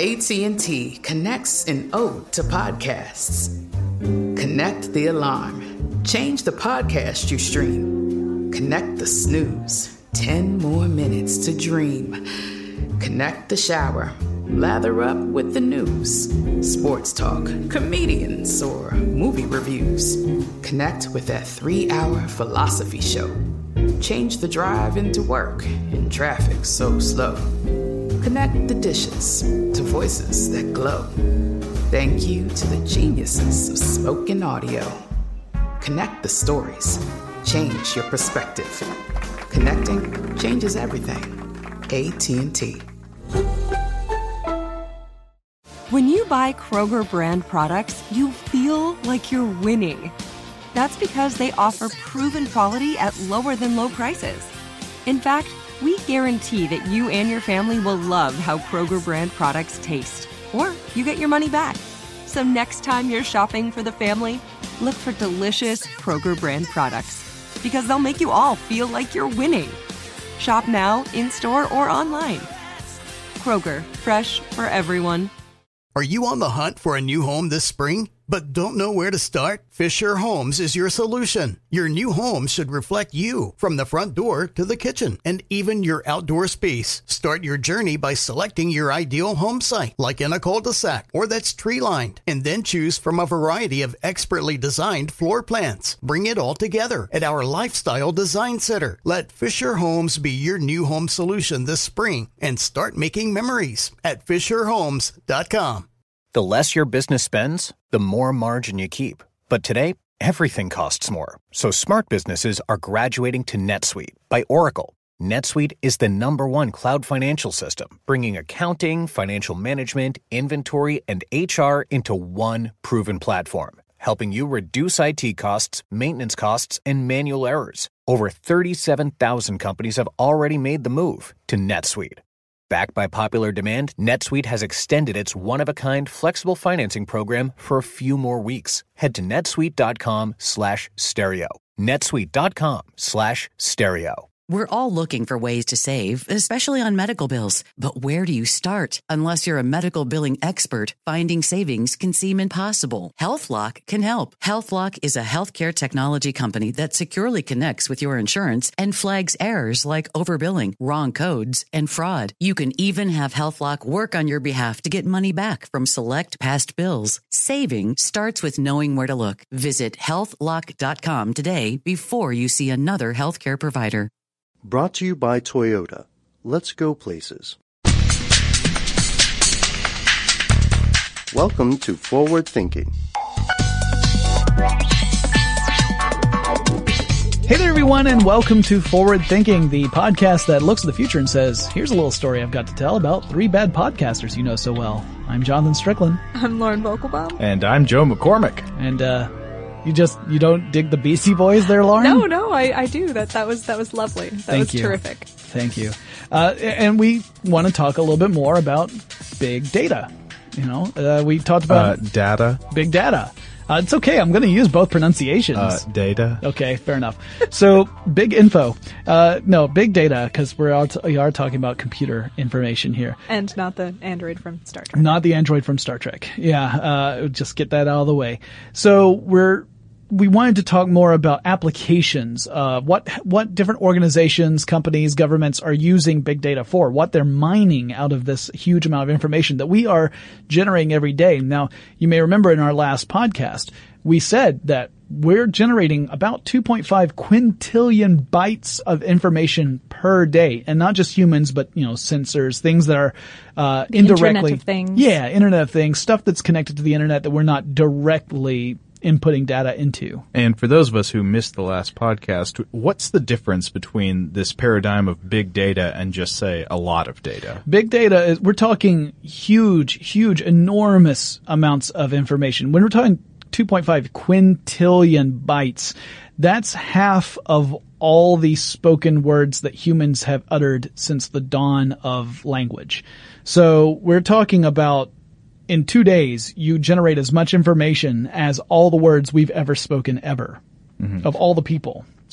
AT&T connects an ode to podcasts. Connect the alarm. Change the podcast you stream. Connect the snooze. 10 more minutes to dream. Connect the shower. Lather up with the news. Sports talk, comedians, or movie reviews. Connect with that 3-hour philosophy show. Change the drive into work in traffic so slow. Connect the dishes to voices that glow. Thank you to the geniuses of spoken audio. Connect the stories. Change your perspective. Connecting changes everything. AT&T. When you buy Kroger brand products, you feel like you're winning. That's because they offer proven quality at lower than low prices. In fact, we guarantee that you and your family will love how Kroger brand products taste, or you get your money back. So next time you're shopping for the family, look for delicious Kroger brand products, because they'll make you all feel like you're winning. Shop now, in-store, or online. Kroger, fresh for everyone. Are you on the hunt for a new home this spring, but don't know where to start? Fisher Homes is your solution. Your new home should reflect you, from the front door to the kitchen, and even your outdoor space. Start your journey by selecting your ideal home site, like in a cul-de-sac or that's tree-lined, and then choose from a variety of expertly designed floor plans. Bring it all together at our Lifestyle Design Center. Let Fisher Homes be your new home solution this spring, and start making memories at FisherHomes.com. The less your business spends, the more margin you keep. But today, everything costs more. So smart businesses are graduating to NetSuite by Oracle. NetSuite is the #1 cloud financial system, bringing accounting, financial management, inventory, and HR into one proven platform, helping you reduce IT costs, maintenance costs, and manual errors. Over 37,000 companies have already made the move to NetSuite. Backed by popular demand, NetSuite has extended its one-of-a-kind flexible financing program for a few more weeks. Head to netsuite.com/stereo. netsuite.com/stereo. We're all looking for ways to save, especially on medical bills. But where do you start? Unless you're a medical billing expert, finding savings can seem impossible. HealthLock can help. HealthLock is a healthcare technology company that securely connects with your insurance and flags errors like overbilling, wrong codes, and fraud. You can even have HealthLock work on your behalf to get money back from select past bills. Saving starts with knowing where to look. Visit healthlock.com today before you see another healthcare provider. Brought to you by Toyota. Let's go places. Welcome to Forward Thinking. Hey there, everyone, and welcome to Forward Thinking, the podcast that looks at the future and says, here's a little story I've got to tell about 3 bad podcasters you know so well. I'm Jonathan Strickland. I'm Lauren Vogelbaum. And I'm Joe McCormick. And, you don't dig the Beastie Boys there, Lauren? No, I do. That was lovely. That was terrific. Thank you. And we want to talk a little bit more about big data. We talked about data. Big data. It's okay. I'm going to use both pronunciations. Data. Okay, fair enough. So, big info. Big data, because we are talking about computer information here. And not the android from Star Trek. Not the android from Star Trek. Yeah, just get that out of the way. So, we wanted to talk more about applications, what different organizations, companies, governments are using big data for, what they're mining out of this huge amount of information that we are generating every day. Now, you may remember in our last podcast, we said that we're generating about 2.5 quintillion bytes of information per day, and not just humans, but, sensors, things that are, indirectly. Internet of Things. Yeah, Internet of Things, stuff that's connected to the internet that we're not directly inputting data into. And for those of us who missed the last podcast, what's the difference between this paradigm of big data and just, say, a lot of data? Big data we're talking huge, enormous amounts of information. When we're talking 2.5 quintillion bytes, that's half of all the spoken words that humans have uttered since the dawn of language. So we're talking about, in 2 days, you generate as much information as all the words we've ever spoken ever, of all the people.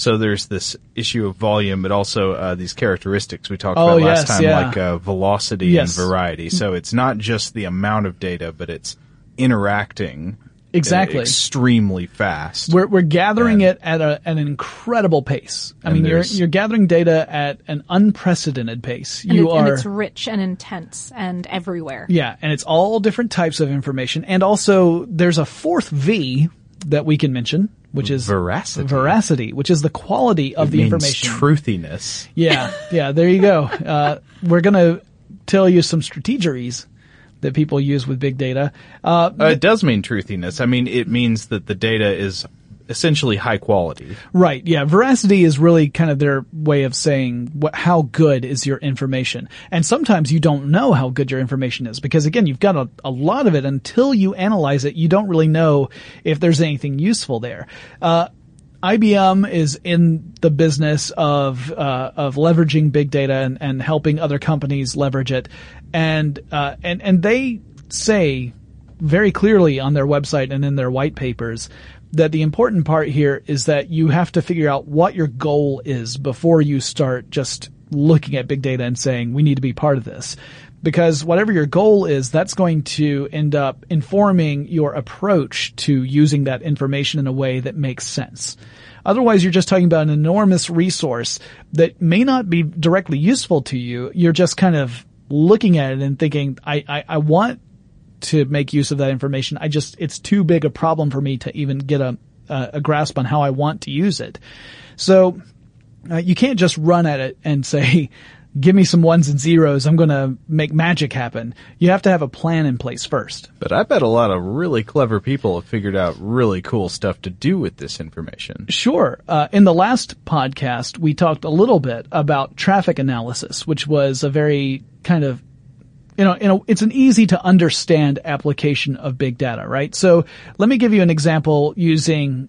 So there's this issue of volume, but also these characteristics we talked about last time, like velocity and variety. So it's not just the amount of data, but it's interacting extremely fast. We're gathering it at an incredible pace. I mean, you're gathering data at an unprecedented pace. And it's rich and intense and everywhere. Yeah, and it's all different types of information. And also, there's a fourth V that we can mention, which is veracity, which is the quality of the information. Truthiness. Yeah, there you go. We're going to tell you some strategies that people use with big data. It does mean truthiness. I mean, it means that the data is essentially high quality. Right, yeah. Veracity is really kind of their way of saying how good is your information. And sometimes you don't know how good your information is because, again, you've got a lot of it. Until you analyze it, you don't really know if there's anything useful there. IBM is in the business of leveraging big data and helping other companies leverage it. And they say very clearly on their website and in their white papers that the important part here is that you have to figure out what your goal is before you start just looking at big data and saying, we need to be part of this. Because whatever your goal is, that's going to end up informing your approach to using that information in a way that makes sense. Otherwise, you're just talking about an enormous resource that may not be directly useful to you. You're just kind of looking at it and thinking, I want to make use of that information. It's too big a problem for me to even get a grasp on how I want to use it. So, you can't just run at it and say, give me some ones and zeros, I'm going to make magic happen. You have to have a plan in place first. But I bet a lot of really clever people have figured out really cool stuff to do with this information. Sure. In the last podcast, we talked a little bit about traffic analysis, which was a very kind of, it's an easy to understand application of big data, right? So let me give you an example using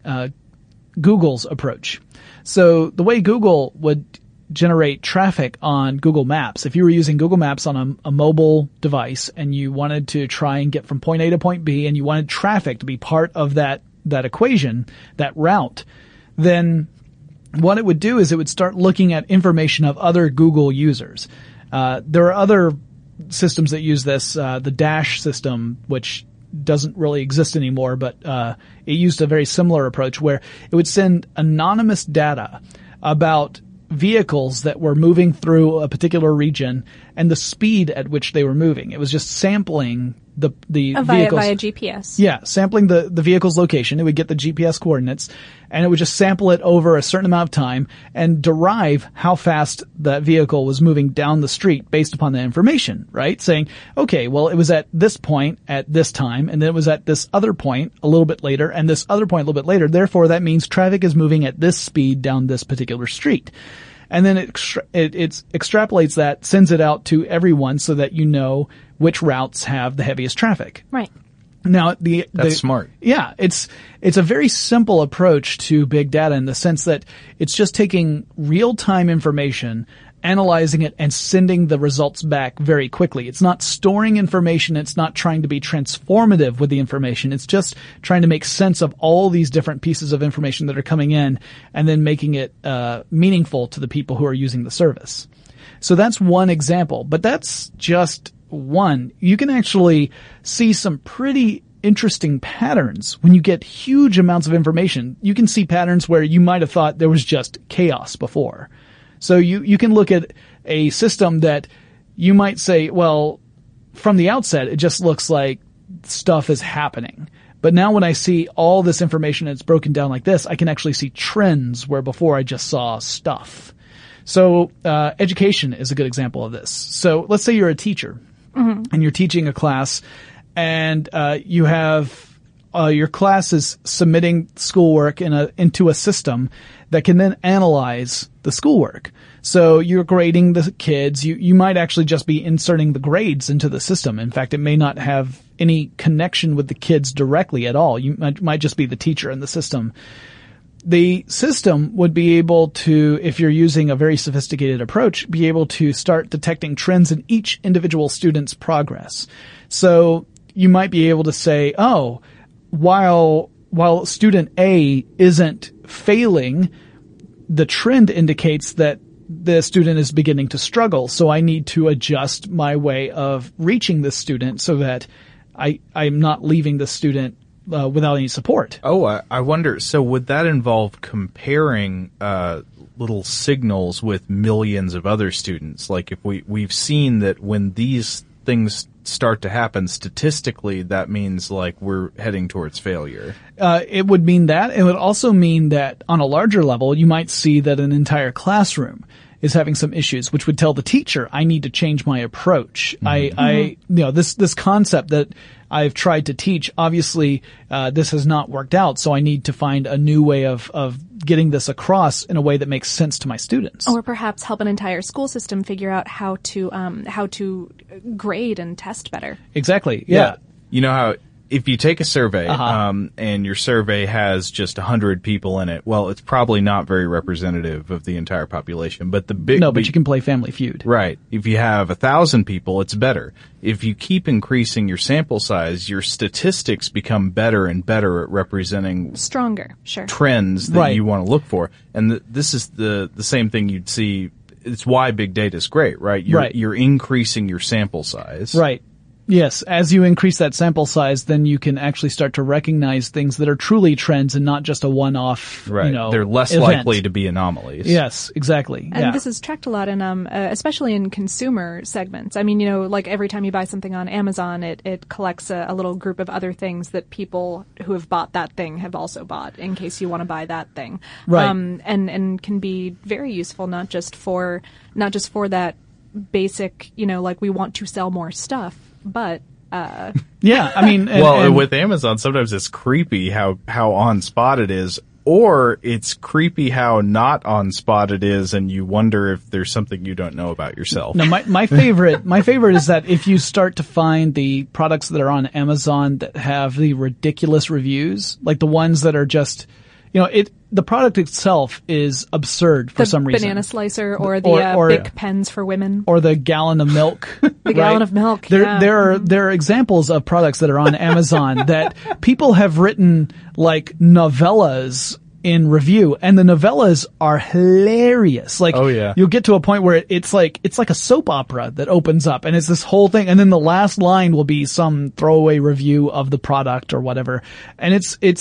Google's approach. So the way Google would generate traffic on Google Maps. If you were using Google Maps on a mobile device and you wanted to try and get from point A to point B and you wanted traffic to be part of that equation, that route, then what it would do is it would start looking at information of other Google users. There are other systems that use this, the Dash system, which doesn't really exist anymore, but it used a very similar approach where it would send anonymous data about vehicles that were moving through a particular region and the speed at which they were moving. It was just sampling the vehicles via GPS. Yeah, sampling the vehicle's location. It would get the GPS coordinates and it would just sample it over a certain amount of time and derive how fast that vehicle was moving down the street based upon the information, right? Saying, okay, well, it was at this point at this time and then it was at this other point a little bit later and this other point a little bit later. Therefore, that means traffic is moving at this speed down this particular street. And then it extrapolates that, sends it out to everyone so that you know which routes have the heaviest traffic. Right. Now, that's smart. Yeah, it's a very simple approach to big data in the sense that it's just taking real-time information, analyzing it, and sending the results back very quickly. It's not storing information. It's not trying to be transformative with the information. It's just trying to make sense of all these different pieces of information that are coming in and then making it meaningful to the people who are using the service. So that's one example, but that's just one. You can actually see some pretty interesting patterns when you get huge amounts of information. You can see patterns where you might have thought there was just chaos before. So you can look at a system that you might say, well, from the outset, it just looks like stuff is happening. But now when I see all this information and it's broken down like this, I can actually see trends where before I just saw stuff. So education is a good example of this. So let's say you're a teacher and you're teaching a class and you have your class is submitting schoolwork into a system that can then analyze the schoolwork. So you're grading the kids. You might actually just be inserting the grades into the system. In fact, it may not have any connection with the kids directly at all. You might just be the teacher in the system. The system would be able to, if you're using a very sophisticated approach, be able to start detecting trends in each individual student's progress. So you might be able to say, oh, while student A isn't failing, the trend indicates that the student is beginning to struggle. So I need to adjust my way of reaching this student so that I'm not leaving the student without any support. Oh, I wonder. So would that involve comparing little signals with millions of other students? Like if we've seen that when these things start to happen statistically, that means like we're heading towards failure. It would mean that. It would also mean that on a larger level, you might see that an entire classroom is having some issues, which would tell the teacher, I need to change my approach. This concept that I've tried to teach, obviously, this has not worked out. So I need to find a new way of getting this across in a way that makes sense to my students. Or perhaps help an entire school system figure out how to grade and test better. Exactly. Yeah. You know how if you take a survey, and your survey has just 100 people in it, well, it's probably not very representative of the entire population. But but you can play Family Feud. Right. If you have 1,000 people, it's better. If you keep increasing your sample size, your statistics become better and better at representing stronger, trends that you want to look for. And this is the same thing you'd see. It's why big data is great, right? You're increasing your sample size. Right. Yes, as you increase that sample size, then you can actually start to recognize things that are truly trends and not just a one-off, right. They're less event. likely to be anomalies. Yes, exactly. And this is tracked a lot in, especially in consumer segments. I mean, like every time you buy something on Amazon, it collects a little group of other things that people who have bought that thing have also bought in case you want to buy that thing. Right. And can be very useful, not just for that basic, like we want to sell more stuff. But yeah, I mean, with Amazon, sometimes it's creepy how on spot it is, or it's creepy how not on spot it is, and you wonder if there's something you don't know about yourself. No, my favorite is that if you start to find the products that are on Amazon that have the ridiculous reviews, like the ones that are just, the product itself is absurd for some reason. The banana slicer or the Bic pens for women. Or the gallon of milk. The gallon of milk, There are examples of products that are on Amazon that people have written like novellas in review, and the novellas are hilarious. Like, you'll get to a point where it's like a soap opera that opens up, and it's this whole thing, and then the last line will be some throwaway review of the product or whatever. And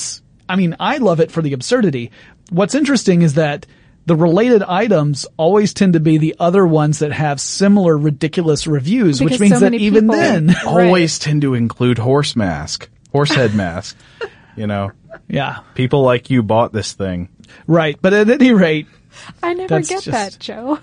I mean, I love it for the absurdity. What's interesting is that the related items always tend to be the other ones that have similar ridiculous reviews, because which means that even then always tend to include horse head mask. Yeah. People like you bought this thing. Right. But at any rate, I never get that, Joe.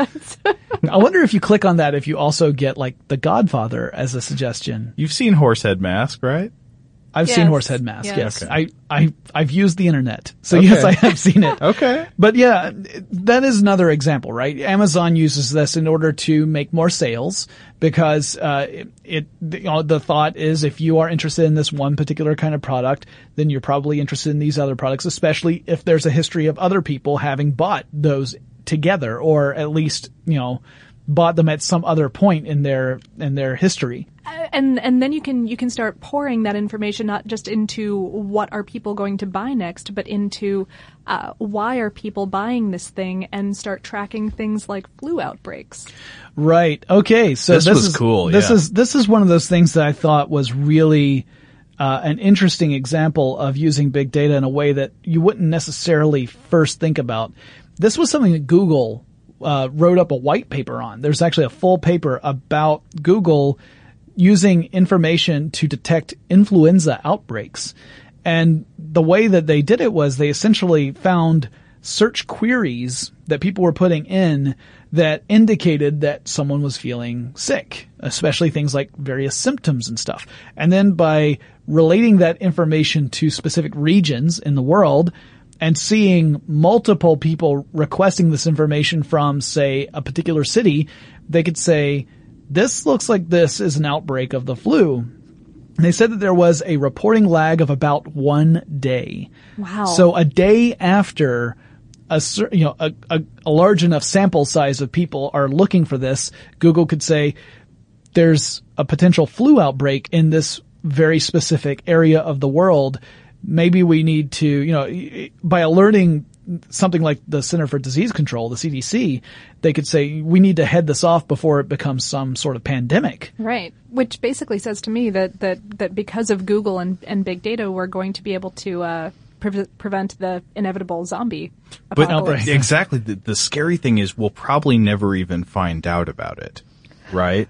I wonder if you click on that, if you also get like The Godfather as a suggestion. You've seen Horsehead Mask, right? I've seen Horsehead Mask. Yes. Okay. I've used the internet. So yes, I have seen it. Okay. But yeah, that is another example, right? Amazon uses this in order to make more sales because, the thought is if you are interested in this one particular kind of product, then you're probably interested in these other products, especially if there's a history of other people having bought those together, or at least, bought them at some other point in their history. And then you can start pouring that information not just into what are people going to buy next, but into why are people buying this thing, and start tracking things like flu outbreaks. Right. Okay. So this was cool. This is one of those things that I thought was really an interesting example of using big data in a way that you wouldn't necessarily first think about. This was something that Google wrote up a white paper on. There's actually a full paper about Google using information to detect influenza outbreaks. And the way that they did it was they essentially found search queries that people were putting in that indicated that someone was feeling sick, especially things like various symptoms and stuff. And then by relating that information to specific regions in the world and seeing multiple people requesting this information from, say, a particular city, they could say, this looks like this is an outbreak of the flu. And they said that there was a reporting lag of about 1 day. Wow. So a day after a large enough sample size of people are looking for this, Google could say, there's a potential flu outbreak in this very specific area of the world. Maybe we need to, by alerting something like the Center for Disease Control, the CDC, they could say, we need to head this off before it becomes some sort of pandemic. Right. Which basically says to me that because of Google and big data, we're going to be able to prevent the inevitable zombie apocalypse. But exactly. The scary thing is we'll probably never even find out about it, right?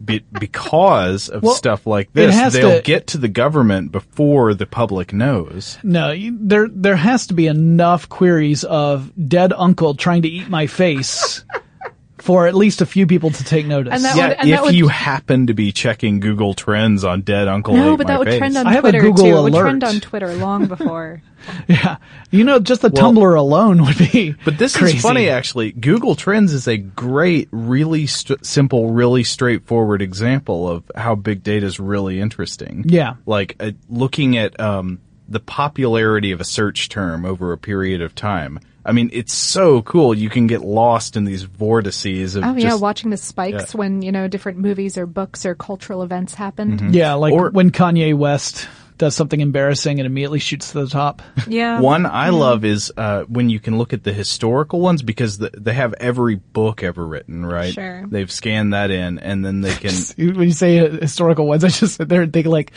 Because of stuff like this, they'll get to the government before the public knows. No, there has to be enough queries of dead uncle trying to eat my face for at least a few people to take notice. If you happen to be checking Google Trends on dead uncle ate my face. No, but that would trend on Twitter, too. Alert. It would trend on Twitter long before. Yeah. Just the Tumblr alone would be But this crazy. is funny, actually. Google Trends is a great, really simple, really straightforward example of how big data is really interesting. Yeah. Like, looking at the popularity of a search term over a period of time. I mean, it's so cool. You can get lost in these vortices of watching the spikes when, different movies or books or cultural events happened. Mm-hmm. Yeah, like when Kanye West does something embarrassing and immediately shoots to the top. Yeah. One I love is when you can look at the historical ones because they have every book ever written, right? Sure. They've scanned that in, and then they can... When you say historical ones, I just sit there and think like...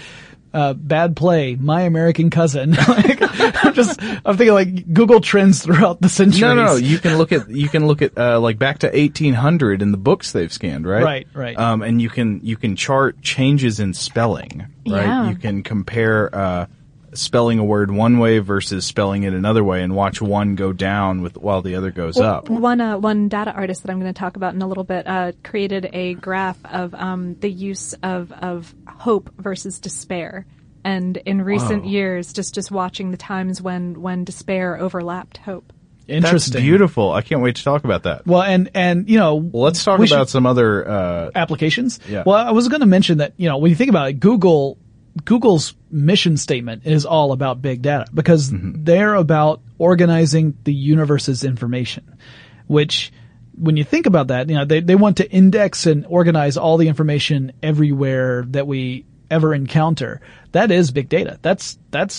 bad play, My American Cousin. I'm thinking like Google Trends throughout the centuries. No. You can look at like back to 1800 in the books they've scanned, right? Right. And you can chart changes in spelling, right? Yeah. You can compare spelling a word one way versus spelling it another way, and watch one go down while the other goes up. One data artist that I'm going to talk about in a little bit created a graph of the use of hope versus despair, and in recent years, just watching the times when despair overlapped hope. Interesting. That's beautiful. I can't wait to talk about that. Well, and let's talk about some other applications. Yeah. Well, I was going to mention that when you think about it, Google's mission statement is all about big data because they're about organizing the universe's information, which when you think about that, they want to index and organize all the information everywhere that we ever encounter. That is big data. That's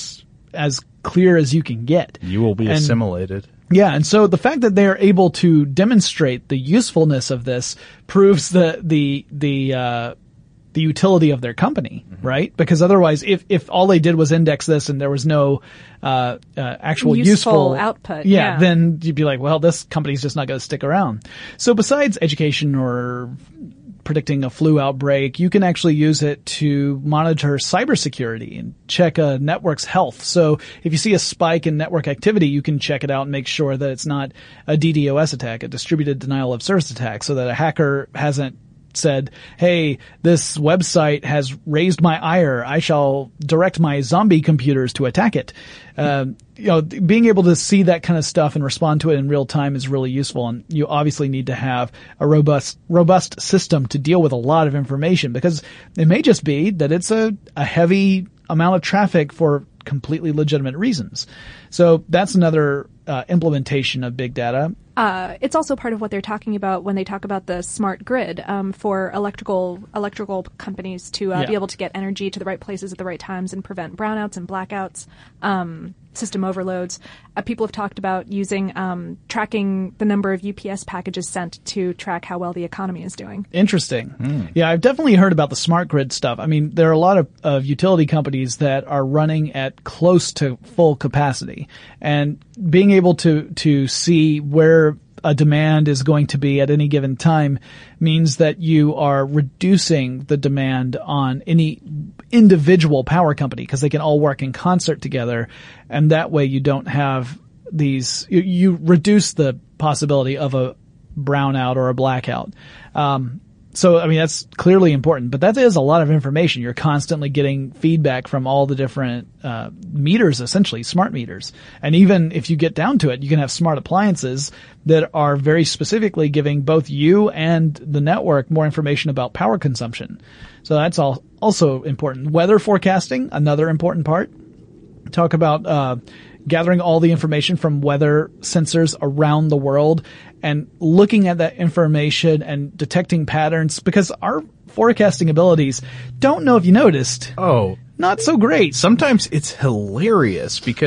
as clear as you can get. You will be assimilated. Yeah, and so the fact that they are able to demonstrate the usefulness of this proves the utility of their company, right? Because otherwise, if all they did was index this and there was no actual useful output, then you'd be like, well, this company's just not going to stick around. So besides education or predicting a flu outbreak, you can actually use it to monitor cybersecurity and check a network's health. So if you see a spike in network activity, you can check it out and make sure that it's not a DDoS attack, a distributed denial of service attack, so that a hacker hasn't said, hey, this website has raised my ire. I shall direct my zombie computers to attack it. Being able to see that kind of stuff and respond to it in real time is really useful. And you obviously need to have a robust system to deal with a lot of information, because it may just be that it's a heavy amount of traffic for completely legitimate reasons. So that's another implementation of big data. It's also part of what they're talking about when they talk about the smart grid for electrical companies to be able to get energy to the right places at the right times and prevent brownouts and blackouts, system overloads. People have talked about using tracking the number of UPS packages sent to track how well the economy is doing. Interesting. Yeah, I've definitely heard about the smart grid stuff. I mean, there are a lot of utility companies that are running at close to full capacity, and being able to see where a demand is going to be at any given time means that you are reducing the demand on any individual power company, because they can all work in concert together, and that way you don't have these, you reduce the possibility of a brownout or a blackout. So, I mean, that's clearly important, but that is a lot of information. You're constantly getting feedback from all the different meters, essentially, smart meters. And even if you get down to it, you can have smart appliances that are very specifically giving both you and the network more information about power consumption. So that's also important. Weather forecasting, another important part. Talk about gathering all the information from weather sensors around the world and looking at that information and detecting patterns, because our forecasting abilities, don't know if you noticed. Oh, not so great. Sometimes it's hilarious because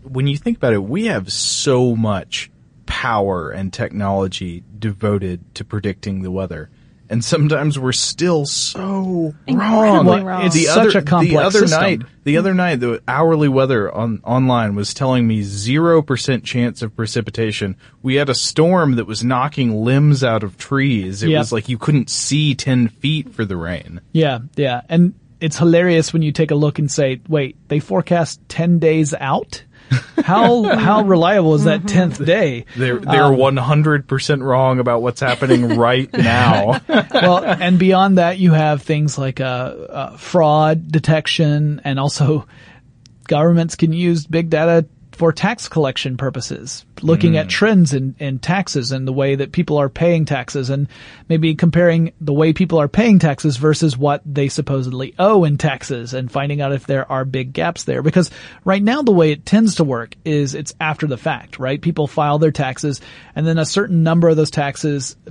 when you think about it, we have so much power and technology devoted to predicting the weather. And sometimes we're still so wrong. Wrong. It's such a complex system. The other night, the hourly weather online was telling me 0% chance of precipitation. We had a storm that was knocking limbs out of trees. It was like you couldn't see 10 feet for the rain. Yeah. And it's hilarious when you take a look and say, wait, they forecast 10 days out? How reliable is that 10th day? They're 100% wrong about what's happening right now. Well, and beyond that, you have things like fraud detection, and also governments can use big data for tax collection purposes, looking at trends in taxes and the way that people are paying taxes, and maybe comparing the way people are paying taxes versus what they supposedly owe in taxes, and finding out if there are big gaps there. Because right now the way it tends to work is it's after the fact, right? People file their taxes, and then a certain number of those tax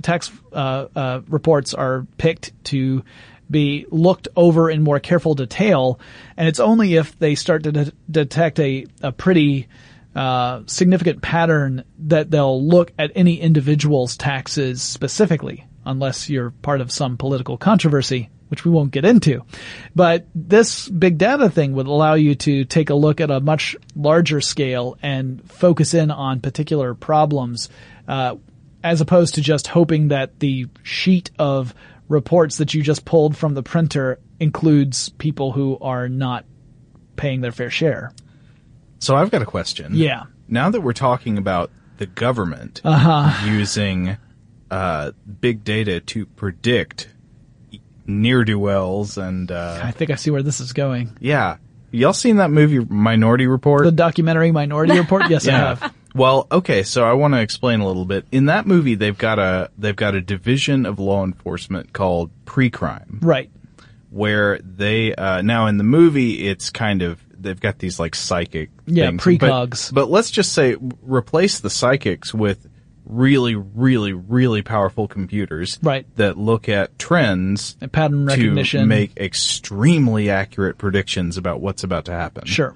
reports are picked to be looked over in more careful detail, and it's only if they start to detect a pretty significant pattern that they'll look at any individual's taxes specifically, unless you're part of some political controversy, which we won't get into. But this big data thing would allow you to take a look at a much larger scale and focus in on particular problems, as opposed to just hoping that the sheet of reports that you just pulled from the printer includes people who are not paying their fair share. So I've got a question. Yeah. Now that we're talking about the government using big data to predict ne'er-do-wells and... I think I see where this is going. Yeah. Y'all seen that movie Minority Report? The documentary Minority Report? Yes, I have. Well, okay, so I want to explain a little bit. In that movie, they've got a division of law enforcement called pre-crime. Right. Where they now in the movie, it's kind of they've got these like psychic things. Precogs. But let's just say replace the psychics with really, really, really powerful computers that look at trends and pattern recognition to make extremely accurate predictions about what's about to happen. Sure.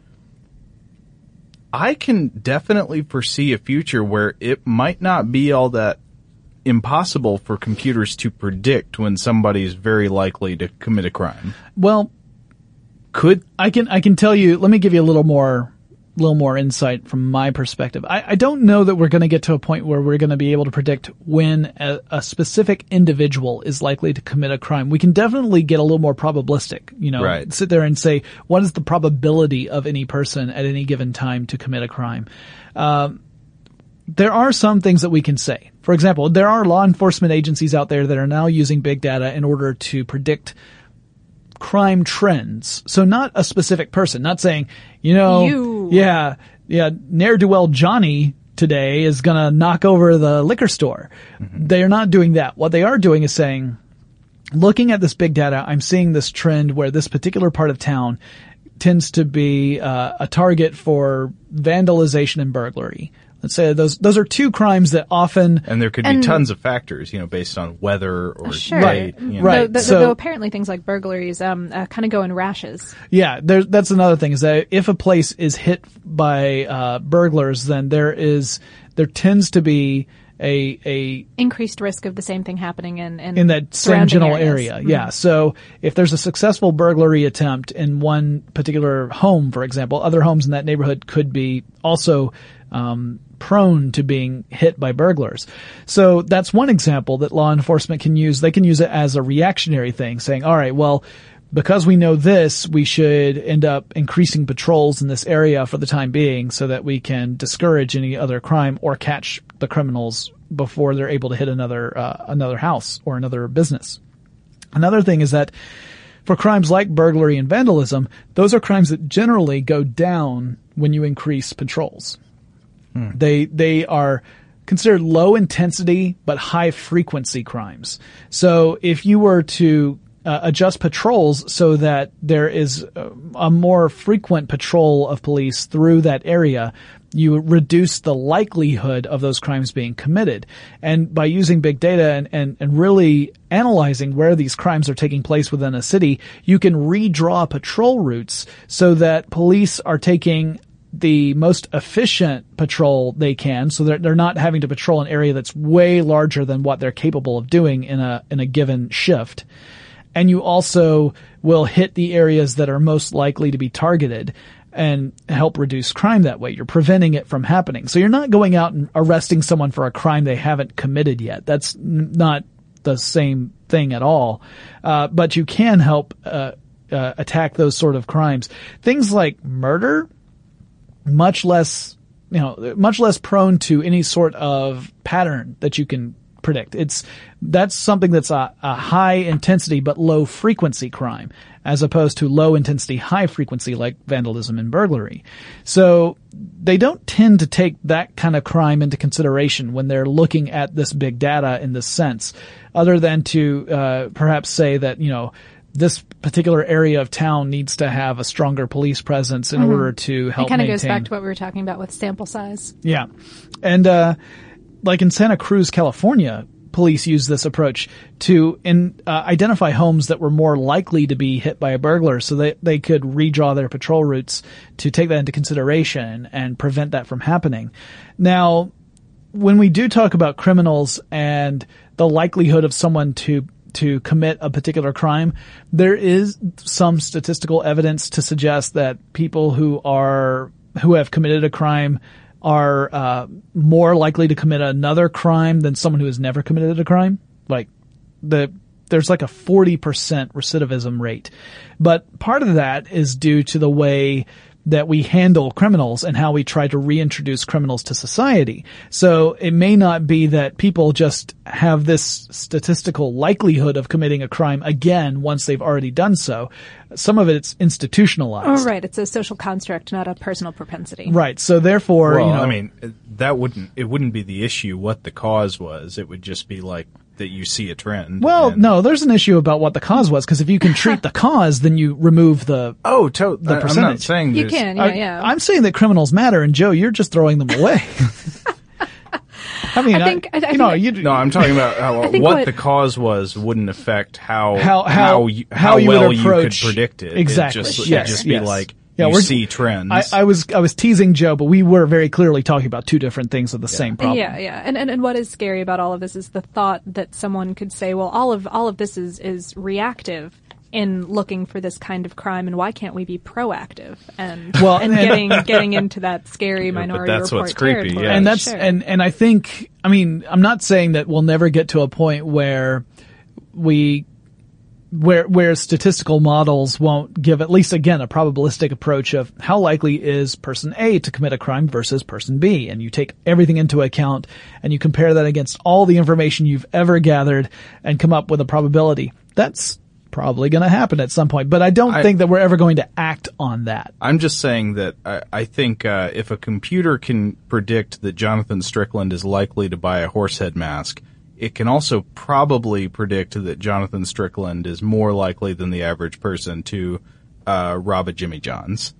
I can definitely foresee a future where it might not be all that impossible for computers to predict when somebody's very likely to commit a crime. Well, I can tell you, let me give you a little more insight from my perspective. I don't know that we're going to get to a point where we're going to be able to predict when a specific individual is likely to commit a crime. We can definitely get a little more probabilistic, sit there and say, what is the probability of any person at any given time to commit a crime? There are some things that we can say. For example, there are law enforcement agencies out there that are now using big data in order to predict crime trends. So not a specific person, not saying, ne'er-do-well Johnny today is going to knock over the liquor store. Mm-hmm. They are not doing that. What they are doing is saying, looking at this big data, I'm seeing this trend where this particular part of town tends to be a target for vandalization and burglary. Let's say those are two crimes that often... And there could be tons of factors, based on weather or date. Right. Though apparently things like burglaries kind of go in rashes. Yeah, that's another thing, is that if a place is hit by burglars, then there tends to be a increased risk of the same thing happening in that same general area. Mm-hmm. Yeah. So if there's a successful burglary attempt in one particular home, for example, other homes in that neighborhood could be also prone to being hit by burglars. So that's one example that law enforcement can use. They can use it as a reactionary thing, saying, all right, well, because we know this, we should end up increasing patrols in this area for the time being so that we can discourage any other crime or catch the criminals before they're able to hit another house or another business. Another thing is that for crimes like burglary and vandalism, those are crimes that generally go down when you increase patrols. They are considered low intensity but high frequency crimes. So if you were to adjust patrols so that there is a more frequent patrol of police through that area, you reduce the likelihood of those crimes being committed. And by using big data and really analyzing where these crimes are taking place within a city, you can redraw patrol routes so that police are taking the most efficient patrol they can, so they're not having to patrol an area that's way larger than what they're capable of doing in a given shift. And you also will hit the areas that are most likely to be targeted and help reduce crime that way. You're preventing it from happening. So you're not going out and arresting someone for a crime they haven't committed yet. That's not the same thing at all. But you can help attack those sort of crimes. Things like murder, much less prone to any sort of pattern that you can predict. That's something that's a high intensity but low frequency crime, as opposed to low intensity, high frequency like vandalism and burglary. So they don't tend to take that kind of crime into consideration when they're looking at this big data in this sense, other than to perhaps say that, this particular area of town needs to have a stronger police presence in order to help maintain. It kind of goes back to what we were talking about with sample size. Yeah. And like in Santa Cruz, California, police use this approach to identify homes that were more likely to be hit by a burglar, so they could redraw their patrol routes to take that into consideration and prevent that from happening. Now, when we do talk about criminals and the likelihood of someone to commit a particular crime, there is some statistical evidence to suggest that people who have committed a crime are more likely to commit another crime than someone who has never committed a crime. Like there's like a 40% recidivism rate. But part of that is due to the way that we handle criminals and how we try to reintroduce criminals to society. So it may not be that people just have this statistical likelihood of committing a crime again once they've already done so. Some of it's institutionalized. Oh, right. It's a social construct, not a personal propensity. Right. So therefore, it wouldn't be the issue what the cause was. It would just be like that you see a trend. Well, no, there's an issue about what the cause was, because if you can treat the cause, then you remove the percentage. I'm not saying you can, yeah. I'm saying that criminals matter, and Joe, you're just throwing them away. I mean, I'm talking about what the cause was wouldn't affect how well you could predict it. Exactly. It'd just be like, see trends. I was teasing Joe, but we were very clearly talking about two different things of the same problem. Yeah. And what is scary about all of this is the thought that someone could say, well, all of this is reactive in looking for this kind of crime, and why can't we be proactive and getting into that scary Minority Report what's creepy, territory. And that's and I think, I mean, I'm not saying that we'll never get to a point where where statistical models won't give, at least again, a probabilistic approach of how likely is person A to commit a crime versus person B. And you take everything into account and you compare that against all the information you've ever gathered and come up with a probability. That's probably going to happen at some point, but I don't think that we're ever going to act on that. I'm just saying that I think if a computer can predict that Jonathan Strickland is likely to buy a horsehead mask, it can also probably predict that Jonathan Strickland is more likely than the average person to rob a Jimmy John's.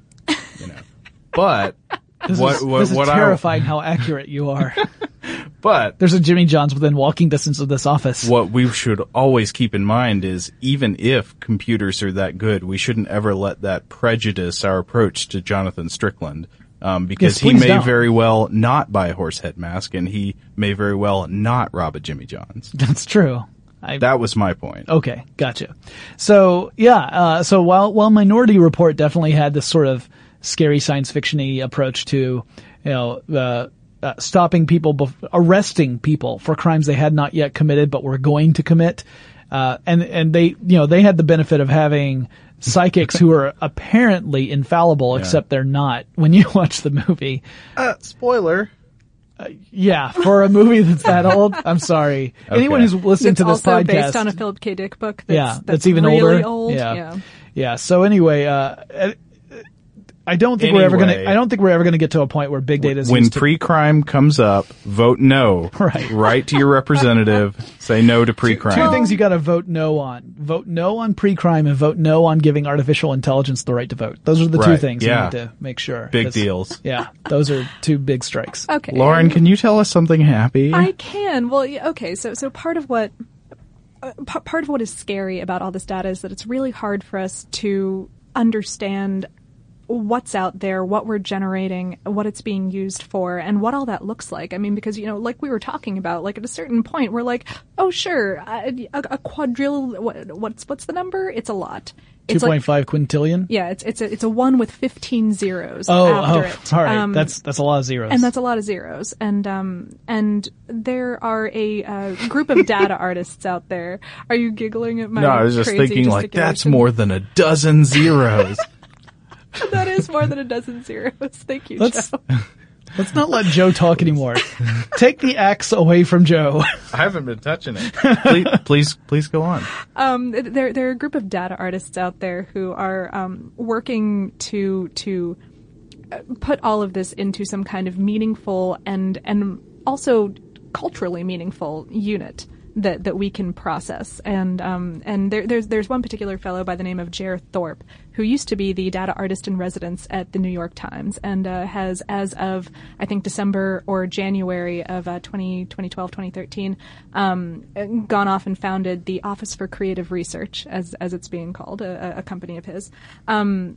But this is terrifying how accurate you are. But there's a Jimmy John's within walking distance of this office. What we should always keep in mind is, even if computers are that good, we shouldn't ever let that prejudice our approach to Jonathan Strickland. Because he may very well not buy a horsehead mask, and he may very well not rob a Jimmy John's. That's true. That was my point. Okay, gotcha. So so while Minority Report definitely had this sort of scary science fiction-y approach to, stopping people, arresting people for crimes they had not yet committed but were going to commit, and they had the benefit of having psychics who are apparently infallible, except they're not when you watch the movie. Spoiler. For a movie that's that old, I'm sorry. Okay. Anyone who's listening to this podcast, also based on a Philip K. Dick book. That's even really older. Yeah. So anyway, I don't think we're ever going to get to a point where big data is when used pre-crime comes up, vote no. Right. Write to your representative, say no to pre-crime. Two things you got to vote no on. Vote no on pre-crime and vote no on giving artificial intelligence the right to vote. Those are the two things you need to make sure. Big deals. Yeah. Those are two big strikes. Okay. Lauren, can you tell us something happy? I can. Well, okay. So part of what is scary about all this data is that it's really hard for us to understand what's out there, what we're generating, what it's being used for, and what all that looks like. I mean, because, you know, like we were talking about, like at a certain point, we're like, oh, sure, a quadrillion, what's the number? It's a lot. 2.5 quintillion? Yeah, it's a 1 with 15 zeros after it. All right. That's a lot of zeros. And that's a lot of zeros. And there are a group of data artists out there. Are you giggling at my No, I was just thinking, like, that's more than a dozen zeros. That is more than a dozen zeros. Thank you, Joe. Let's not let Joe talk anymore. Take the axe away from Joe. I haven't been touching it. Please go on. There are a group of data artists out there who are working to put all of this into some kind of meaningful and also culturally meaningful unit that we can process. And there's one particular fellow by the name of Jer Thorpe, who used to be the data artist in residence at the New York Times, and has, as of I think December or January of 2012, 2013, gone off and founded the Office for Creative Research, as it's being called, a company of his. And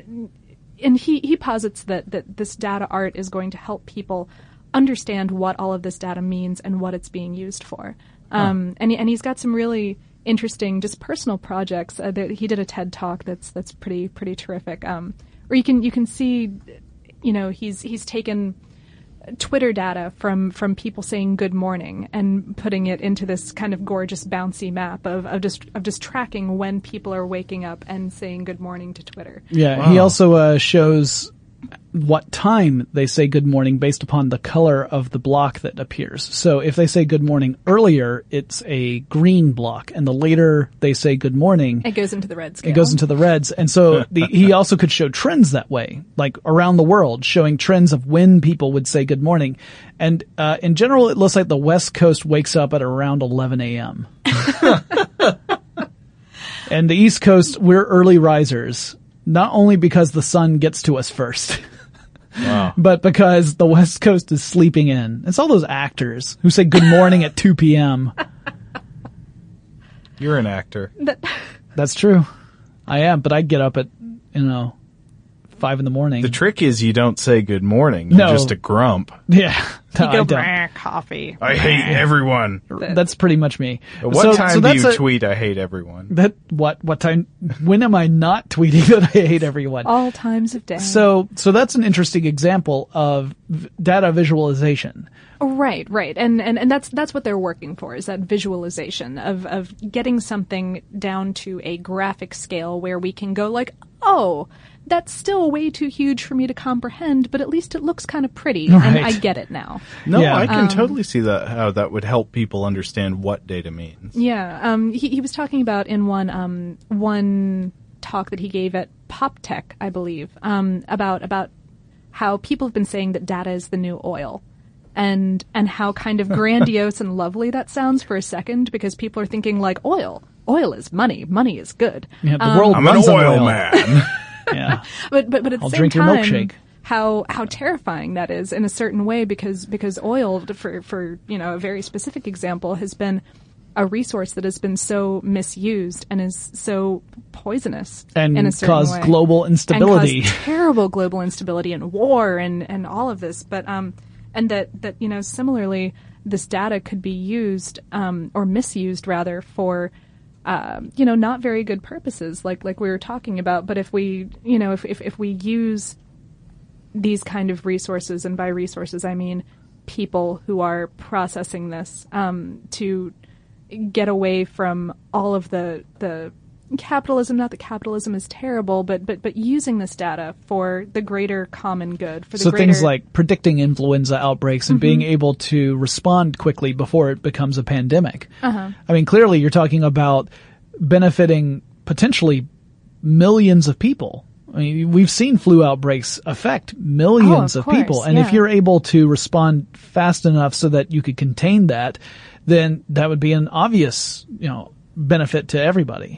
he posits that this data art is going to help people understand what all of this data means and what it's being used for. And he's got some really interesting, just personal projects. He did a TED talk that's pretty terrific. Where you can see, you know, he's taken Twitter data from people saying good morning and putting it into this kind of gorgeous bouncy map of just tracking when people are waking up and saying good morning to Twitter. Yeah, wow. He also shows what time they say good morning based upon the color of the block that appears. So if they say good morning earlier, it's a green block, and the later they say good morning, it goes into the red scale. It goes into the reds. And so he also could show trends that way, like around the world, showing trends of when people would say good morning. And in general, it looks like the West Coast wakes up at around 11 a.m. And the East Coast, we're early risers. Not only because the sun gets to us first, wow, but because the West Coast is sleeping in. It's all those actors who say good morning at 2 p.m. You're an actor. That's true. I am, but I get up at, 5 a.m. The trick is you don't say good morning. You're just a grump. Yeah. No, you go, coffee. I hate everyone. That's pretty much me. What time do you tweet I hate everyone? What time? When am I not tweeting that I hate everyone? All times of day. So that's an interesting example of data visualization. Right. And that's what they're working for, is that visualization of getting something down to a graphic scale where we can go like, oh, that's still way too huge for me to comprehend, but at least it looks kind of pretty, right, and I get it now. No, yeah. I can totally see how that would help people understand what data means. Yeah, he was talking about in one talk that he gave at PopTech, I believe, about how people have been saying that data is the new oil. And how kind of grandiose and lovely that sounds for a second, because people are thinking like, oil is money is good. Yeah, the world I'm runs an on oil man. Yeah. But at the same time, how terrifying that is in a certain way, because oil, for a very specific example, has been a resource that has been so misused and is so poisonous and in a certain caused way. global instability. And caused terrible global instability and war and all of this. But and that similarly, this data could be used or misused rather for not very good purposes, like we were talking about. But if we, if we use these kind of resources, and by resources I mean people who are processing this, to get away from all of the capitalism, not that capitalism is terrible, but using this data for the greater common good. So things like predicting influenza outbreaks and being able to respond quickly before it becomes a pandemic. Uh-huh. I mean, clearly you're talking about benefiting potentially millions of people. I mean, we've seen flu outbreaks affect millions of people. And if you're able to respond fast enough so that you could contain that, then that would be an obvious, benefit to everybody.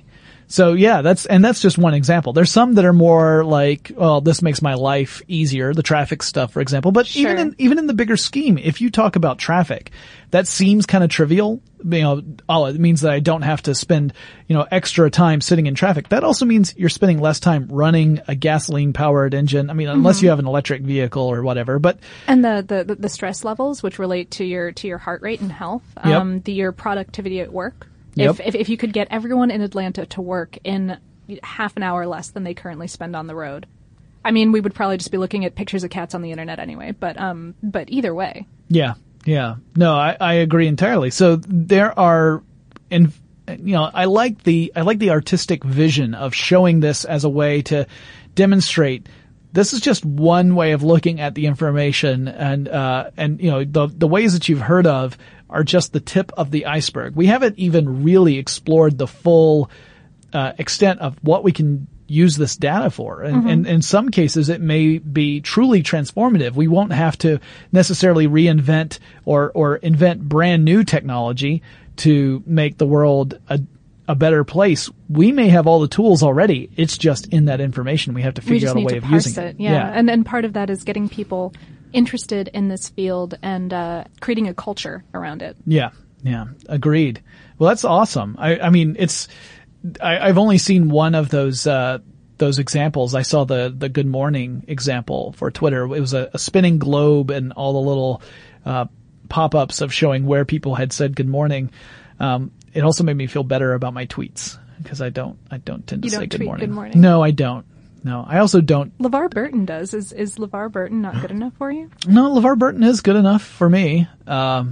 So yeah, that's just one example. There's some that are more like, well, this makes my life easier, the traffic stuff, for example. But sure. even in the bigger scheme, if you talk about traffic, that seems kind of trivial. It means that I don't have to spend, extra time sitting in traffic. That also means you're spending less time running a gasoline powered engine. I mean, unless you have an electric vehicle or whatever, and the stress levels, which relate to your heart rate and health, your productivity at work. Yep. If you could get everyone in Atlanta to work in half an hour less than they currently spend on the road, I mean, we would probably just be looking at pictures of cats on the internet anyway. But either way. Yeah. No, I agree entirely. So there are, I like the artistic vision of showing this as a way to demonstrate this is just one way of looking at the information, and the ways that you've heard of are just the tip of the iceberg. We haven't even really explored the full extent of what we can use this data for. And in some cases, it may be truly transformative. We won't have to necessarily reinvent or invent brand new technology to make the world a better place. We may have all the tools already. It's just in that information. We have to figure out a way of using it. Yeah. And then part of that is getting people interested in this field and creating a culture around it. Yeah. Agreed. Well, that's awesome. I mean, I've only seen one of those examples. I saw the Good Morning example for Twitter. It was a spinning globe and all the little pop-ups of showing where people had said good morning. It also made me feel better about my tweets because I don't tend to say good morning. Good morning. No, I don't. No, I also don't. LeVar Burton does. Is LeVar Burton not good enough for you? No, LeVar Burton is good enough for me. I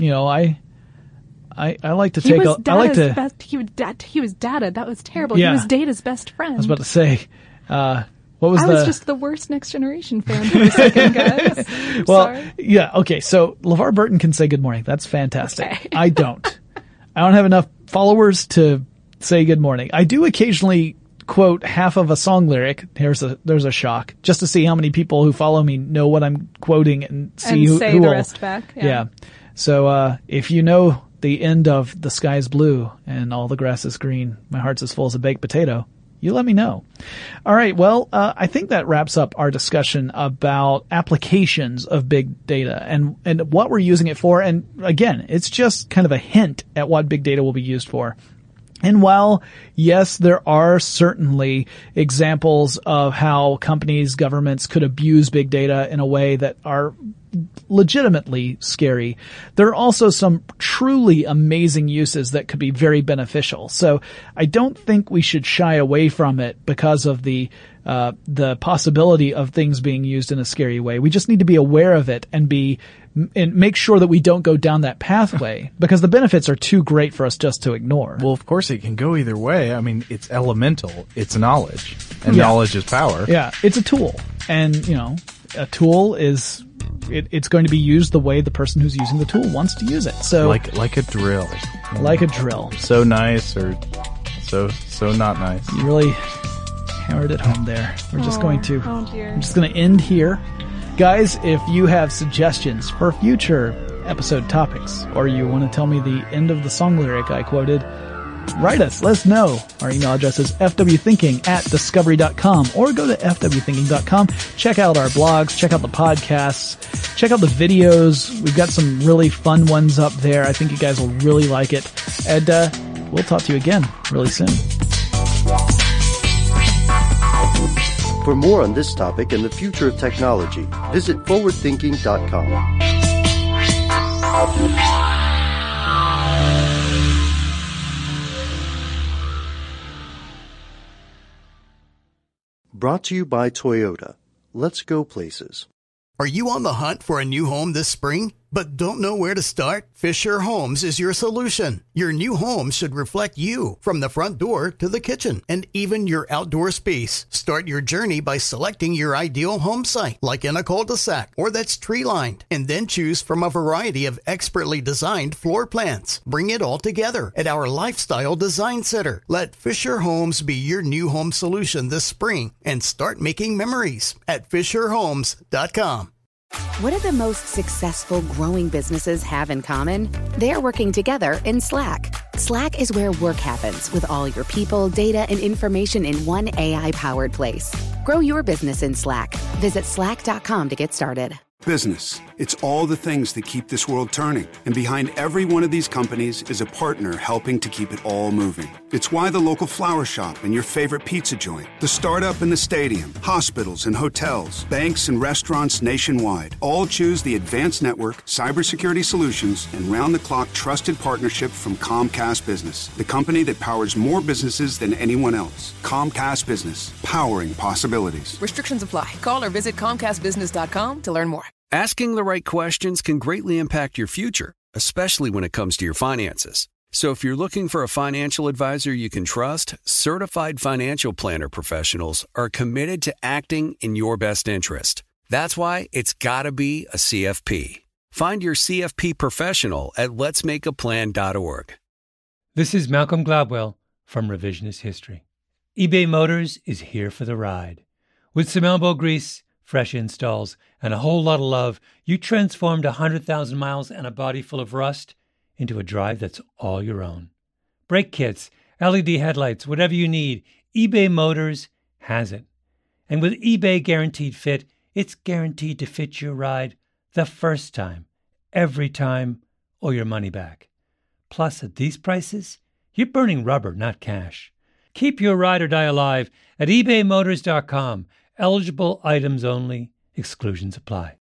like to take. He was Data. That was terrible. Yeah. He was Data's best friend. I was about to say. I was just the worst Next Generation fan for a second, guys. Sorry. Yeah. Okay. So LeVar Burton can say good morning. That's fantastic. Okay. I don't. I don't have enough followers to say good morning. I do occasionally quote half of a song lyric. There's a shock, just to see how many people who follow me know what I'm quoting and see who say the rest back. Yeah. So if you know the end of "The Sky's Blue and All the Grass is Green, My Heart's as Full as a Baked Potato," you let me know. All right. Well, I think that wraps up our discussion about applications of big data and what we're using it for. And again, it's just kind of a hint at what big data will be used for. And while, yes, there are certainly examples of how companies, governments could abuse big data in a way that are legitimately scary, there are also some truly amazing uses that could be very beneficial. So I don't think we should shy away from it because of the possibility of things being used in a scary way. We just need to be aware of it and make sure that we don't go down that pathway because the benefits are too great for us just to ignore. Well, of course it can go either way. I mean, it's elemental. It's knowledge. And knowledge is power. Yeah, it's a tool. And, a tool is... It's going to be used the way the person who's using the tool wants to use it. So like a drill. Like a drill. So nice or so not nice. You really hammered it home there. We're just going to I'm just going to end here. Guys, if you have suggestions for future episode topics or you want to tell me the end of the song lyric I quoted, write us. Let us know. Our email address is fwthinking@discovery.com or go to fwthinking.com. Check out our blogs. Check out the podcasts. Check out the videos. We've got some really fun ones up there. I think you guys will really like it. And we'll talk to you again really soon. For more on this topic and the future of technology, visit forwardthinking.com. Brought to you by Toyota. Let's go places. Are you on the hunt for a new home this spring, but don't know where to start? Fisher Homes is your solution. Your new home should reflect you, from the front door to the kitchen, and even your outdoor space. Start your journey by selecting your ideal home site, like in a cul-de-sac or that's tree-lined, and then choose from a variety of expertly designed floor plans. Bring it all together at our Lifestyle Design Center. Let Fisher Homes be your new home solution this spring and start making memories at FisherHomes.com. What do the most successful growing businesses have in common? They're working together in Slack. Slack is where work happens with all your people, data, and information in one AI-powered place. Grow your business in Slack. Visit slack.com to get started. Business. It's all the things that keep this world turning. And behind every one of these companies is a partner helping to keep it all moving. It's why the local flower shop and your favorite pizza joint, the startup and the stadium, hospitals and hotels, banks and restaurants nationwide all choose the advanced network, cybersecurity solutions, and round-the-clock trusted partnership from Comcast Business, the company that powers more businesses than anyone else. Comcast Business, powering possibilities. Restrictions apply. Call or visit ComcastBusiness.com to learn more. Asking the right questions can greatly impact your future, especially when it comes to your finances. So if you're looking for a financial advisor you can trust, certified financial planner professionals are committed to acting in your best interest. That's why it's got to be a CFP. Find your CFP professional at letsmakeaplan.org. This is Malcolm Gladwell from Revisionist History. eBay Motors is here for the ride. With some elbow grease, fresh installs, and a whole lot of love, you transformed 100,000 miles and a body full of rust into a drive that's all your own. Brake kits, LED headlights, whatever you need, eBay Motors has it. And with eBay Guaranteed Fit, it's guaranteed to fit your ride the first time, every time, or your money back. Plus, at these prices, you're burning rubber, not cash. Keep your ride or die alive at ebaymotors.com. Eligible items only. Exclusions apply.